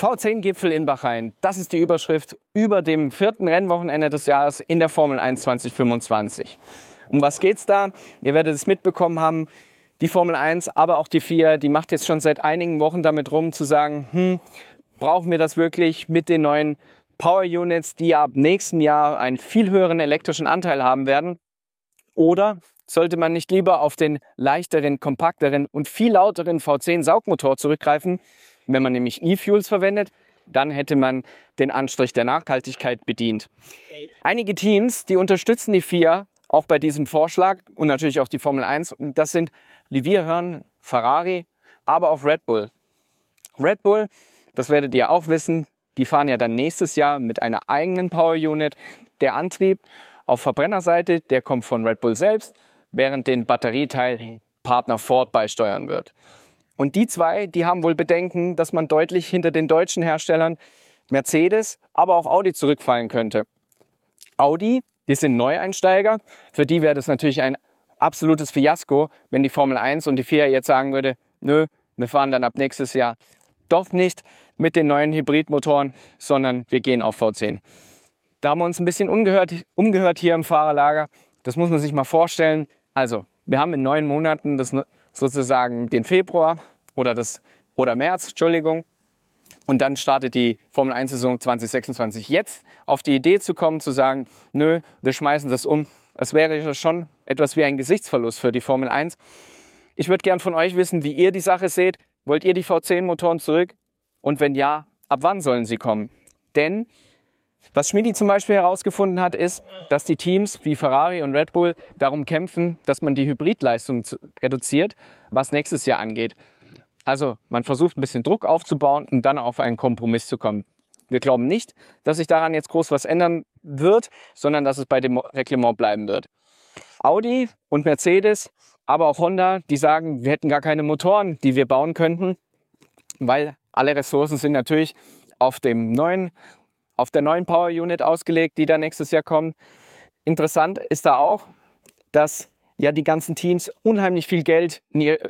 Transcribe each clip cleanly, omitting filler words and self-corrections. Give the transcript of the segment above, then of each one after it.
V10-Gipfel in Bahrain, das ist die Überschrift über dem 4. Rennwochenende des Jahres in der Formel 1 2025. Um was geht's da? Ihr werdet es mitbekommen haben, die Formel 1, aber auch die FIA, die macht jetzt schon seit einigen Wochen damit rum zu sagen, brauchen wir das wirklich mit den neuen Power Units, die ab nächstem Jahr einen viel höheren elektrischen Anteil haben werden? Oder sollte man nicht lieber auf den leichteren, kompakteren und viel lauteren V10-Saugmotor zurückgreifen? Wenn man nämlich E-Fuels verwendet, dann hätte man den Anstrich der Nachhaltigkeit bedient. Einige Teams, die unterstützen die FIA auch bei diesem Vorschlag und natürlich auch die Formel 1. Und das sind, wie wir hören, Ferrari, aber auch Red Bull. Red Bull, das werdet ihr auch wissen, die fahren ja dann nächstes Jahr mit einer eigenen Power Unit. Der Antrieb auf Verbrennerseite, der kommt von Red Bull selbst, während den Batterieteil Partner Ford beisteuern wird. Und die zwei, die haben wohl Bedenken, dass man deutlich hinter den deutschen Herstellern Mercedes, aber auch Audi zurückfallen könnte. Audi, die sind Neueinsteiger. Für die wäre das natürlich ein absolutes Fiasko, wenn die Formel 1 und die FIA jetzt sagen würde, nö, wir fahren dann ab nächstes Jahr doch nicht mit den neuen Hybridmotoren, sondern wir gehen auf V10. Da haben wir uns ein bisschen umgehört hier im Fahrerlager. Das muss man sich mal vorstellen. Also, wir haben in 9 Monaten das sozusagen den Februar oder März, Entschuldigung. Und dann startet die Formel 1-Saison 2026. Jetzt auf die Idee zu kommen, zu sagen, nö, wir schmeißen das um. Das wäre schon etwas wie ein Gesichtsverlust für die Formel 1. Ich würde gern von euch wissen, wie ihr die Sache seht. Wollt ihr die V10-Motoren zurück? Und wenn ja, ab wann sollen sie kommen? Denn was Schmidi zum Beispiel herausgefunden hat, ist, dass die Teams wie Ferrari und Red Bull darum kämpfen, dass man die Hybridleistung reduziert, was nächstes Jahr angeht. Also man versucht ein bisschen Druck aufzubauen und dann auf einen Kompromiss zu kommen. Wir glauben nicht, dass sich daran jetzt groß was ändern wird, sondern dass es bei dem Reglement bleiben wird. Audi und Mercedes, aber auch Honda, die sagen, wir hätten gar keine Motoren, die wir bauen könnten, weil alle Ressourcen sind natürlich auf der neuen Power Unit ausgelegt, die da nächstes Jahr kommt. Interessant ist da auch, dass ja die ganzen Teams unheimlich viel Geld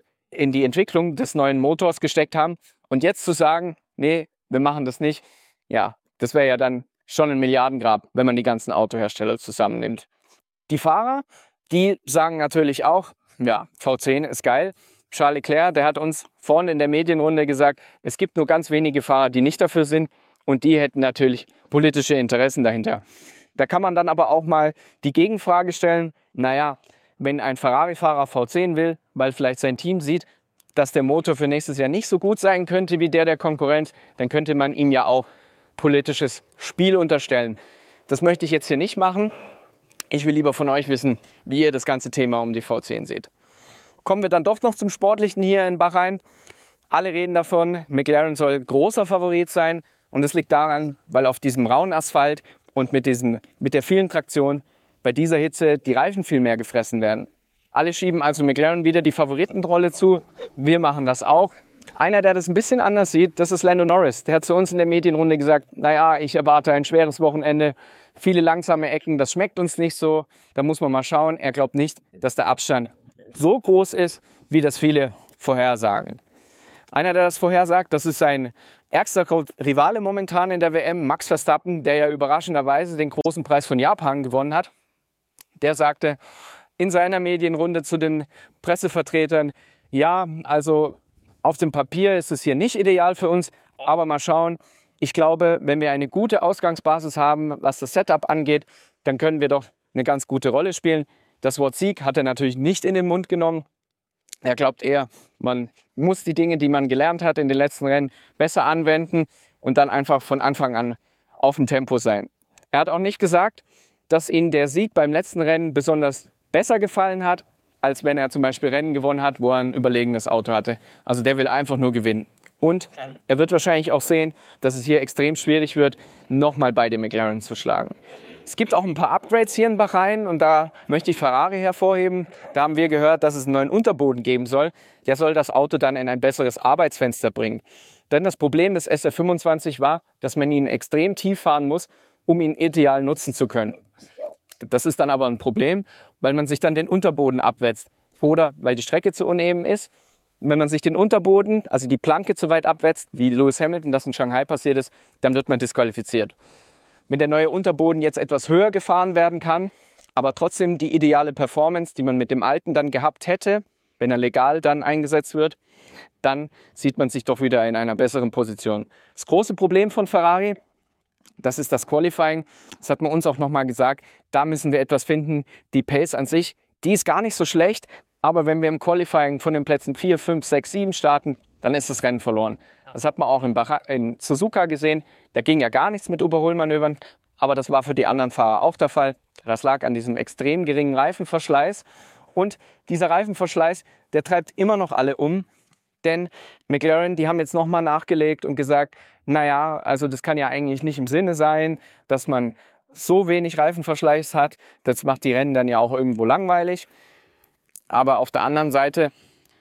in die Entwicklung des neuen Motors gesteckt haben. Und jetzt zu sagen, nee, wir machen das nicht, ja, das wäre ja dann schon ein Milliardengrab, wenn man die ganzen Autohersteller zusammennimmt. Die Fahrer, die sagen natürlich auch, ja, V10 ist geil. Charles Leclerc, der hat uns vorne in der Medienrunde gesagt, es gibt nur ganz wenige Fahrer, die nicht dafür sind. Und die hätten natürlich politische Interessen dahinter. Da kann man dann aber auch mal die Gegenfrage stellen, naja, wenn ein Ferrari-Fahrer V10 will, weil vielleicht sein Team sieht, dass der Motor für nächstes Jahr nicht so gut sein könnte wie der Konkurrenz, dann könnte man ihm ja auch politisches Spiel unterstellen. Das möchte ich jetzt hier nicht machen. Ich will lieber von euch wissen, wie ihr das ganze Thema um die V10 seht. Kommen wir dann doch noch zum Sportlichen hier in Bahrain. Alle reden davon, McLaren soll großer Favorit sein. Und das liegt daran, weil auf diesem rauen Asphalt und mit der vielen Traktion bei dieser Hitze die Reifen viel mehr gefressen werden. Alle schieben also McLaren wieder die Favoritenrolle zu. Wir machen das auch. Einer, der das ein bisschen anders sieht, das ist Lando Norris. Der hat zu uns in der Medienrunde gesagt, naja, ich erwarte ein schweres Wochenende, viele langsame Ecken, das schmeckt uns nicht so. Da muss man mal schauen. Er glaubt nicht, dass der Abstand so groß ist, wie das viele vorhersagen. Einer, der das vorhersagt, das ist sein ärgster Rivale momentan in der WM, Max Verstappen, der ja überraschenderweise den großen Preis von Japan gewonnen hat. Der sagte in seiner Medienrunde zu den Pressevertretern, ja, also auf dem Papier ist es hier nicht ideal für uns, aber mal schauen. Ich glaube, wenn wir eine gute Ausgangsbasis haben, was das Setup angeht, dann können wir doch eine ganz gute Rolle spielen. Das Wort Sieg hat er natürlich nicht in den Mund genommen. Er glaubt eher, man muss die Dinge, die man gelernt hat in den letzten Rennen, besser anwenden und dann einfach von Anfang an auf dem Tempo sein. Er hat auch nicht gesagt, dass ihm der Sieg beim letzten Rennen besonders besser gefallen hat, als wenn er zum Beispiel Rennen gewonnen hat, wo er ein überlegenes Auto hatte. Also der will einfach nur gewinnen. Und er wird wahrscheinlich auch sehen, dass es hier extrem schwierig wird, nochmal beide McLaren zu schlagen. Es gibt auch ein paar Upgrades hier in Bahrain und da möchte ich Ferrari hervorheben. Da haben wir gehört, dass es einen neuen Unterboden geben soll. Der soll das Auto dann in ein besseres Arbeitsfenster bringen. Denn das Problem des SF25 war, dass man ihn extrem tief fahren muss, um ihn ideal nutzen zu können. Das ist dann aber ein Problem, weil man sich dann den Unterboden abwetzt. Oder weil die Strecke zu uneben ist wenn man sich den Unterboden, also die Planke zu weit abwetzt, wie Lewis Hamilton das in Shanghai passiert ist, dann wird man disqualifiziert. Wenn der neue Unterboden jetzt etwas höher gefahren werden kann, aber trotzdem die ideale Performance, die man mit dem alten dann gehabt hätte, wenn er legal dann eingesetzt wird, dann sieht man sich doch wieder in einer besseren Position. Das große Problem von Ferrari, das ist das Qualifying. Das hat man uns auch nochmal gesagt. Da müssen wir etwas finden. Die Pace an sich, die ist gar nicht so schlecht. Aber wenn wir im Qualifying von den Plätzen 4, 5, 6, 7 starten, dann ist das Rennen verloren. Das hat man auch in Suzuka gesehen. Da ging ja gar nichts mit Überholmanövern. Aber das war für die anderen Fahrer auch der Fall. Das lag an diesem extrem geringen Reifenverschleiß. Und dieser Reifenverschleiß, der treibt immer noch alle um. Denn McLaren, die haben jetzt nochmal nachgelegt und gesagt, naja, also das kann ja eigentlich nicht im Sinne sein, dass man so wenig Reifenverschleiß hat. Das macht die Rennen dann ja auch irgendwo langweilig. Aber auf der anderen Seite,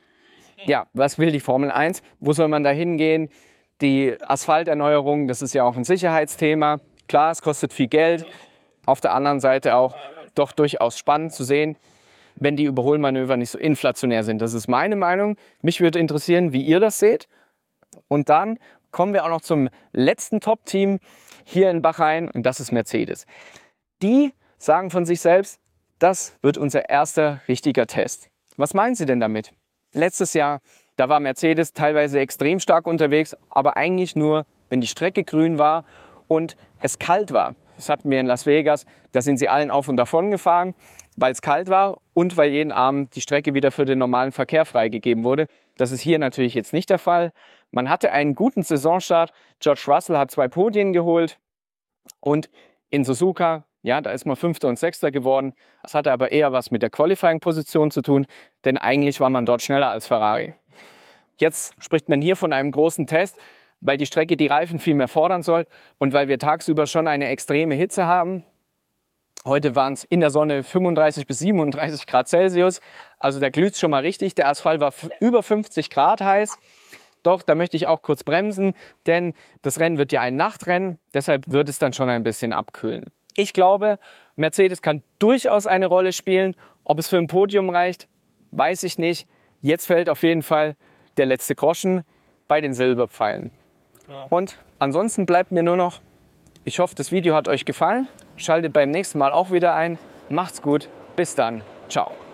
ja, was will die Formel 1? Wo soll man da hingehen? Die Asphalterneuerung, das ist ja auch ein Sicherheitsthema. Klar, es kostet viel Geld. Auf der anderen Seite auch doch durchaus spannend zu sehen, wenn die Überholmanöver nicht so inflationär sind. Das ist meine Meinung. Mich würde interessieren, wie ihr das seht. Und dann kommen wir auch noch zum letzten Top-Team hier in Bahrain und das ist Mercedes. Die sagen von sich selbst, das wird unser erster richtiger Test. Was meinen Sie denn damit? Letztes Jahr, da war Mercedes teilweise extrem stark unterwegs, aber eigentlich nur, wenn die Strecke grün war und es kalt war. Das hatten wir in Las Vegas, da sind sie allen auf und davon gefahren, weil es kalt war und weil jeden Abend die Strecke wieder für den normalen Verkehr freigegeben wurde. Das ist hier natürlich jetzt nicht der Fall. Man hatte einen guten Saisonstart. George Russell hat 2 Podien geholt und in Suzuka, ja, da ist man 5. und 6. geworden. Das hatte aber eher was mit der Qualifying-Position zu tun, denn eigentlich war man dort schneller als Ferrari. Jetzt spricht man hier von einem großen Test, weil die Strecke die Reifen viel mehr fordern soll und weil wir tagsüber schon eine extreme Hitze haben. Heute waren es in der Sonne 35 bis 37 Grad Celsius, also da glüht es schon mal richtig. Der Asphalt war über 50 Grad heiß. Doch, da möchte ich auch kurz bremsen, denn das Rennen wird ja ein Nachtrennen, deshalb wird es dann schon ein bisschen abkühlen. Ich glaube, Mercedes kann durchaus eine Rolle spielen. Ob es für ein Podium reicht, weiß ich nicht. Jetzt fällt auf jeden Fall der letzte Groschen bei den Silberpfeilen. Ja. Und ansonsten bleibt mir nur noch, ich hoffe, das Video hat euch gefallen. Schaltet beim nächsten Mal auch wieder ein. Macht's gut. Bis dann. Ciao.